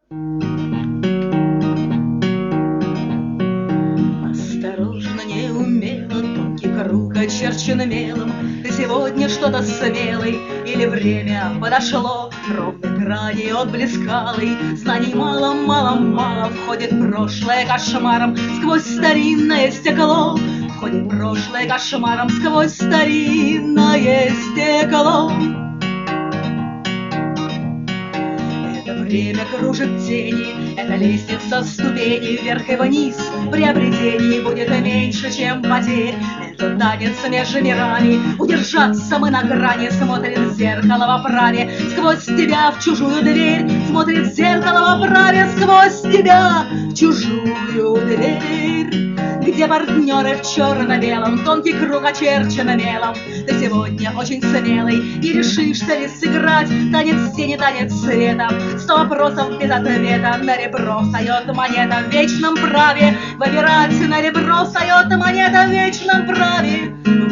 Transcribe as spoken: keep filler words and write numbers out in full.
Осторожно, неумело, тонкий круг очерчен мелом. Ты сегодня что-то смелый, или время подошло? Ровной грани отблеск алый, знаний мало, мало, мало. Входит прошлое кошмаром сквозь старинное стекло. Входит прошлое кошмаром сквозь старинное стекло. Время кружит тени, это лестница ступеней вверх и вниз. Приобретений будет меньше, чем потерь. Это танец между мирами, удержаться мы на грани. Смотрит в зеркало в оправе сквозь тебя в чужую дверь. Смотрит в зеркало в оправе сквозь тебя в чужую дверь. Где партнеры в черно-белом, тонкий круг очерчен мелом. Ты сегодня очень смелый, и решишься ли сыграть танец тени, танец света? Сто вопросов без ответа, на ребро встает монета в вечном праве выбирать. На ребро встает монета в вечном праве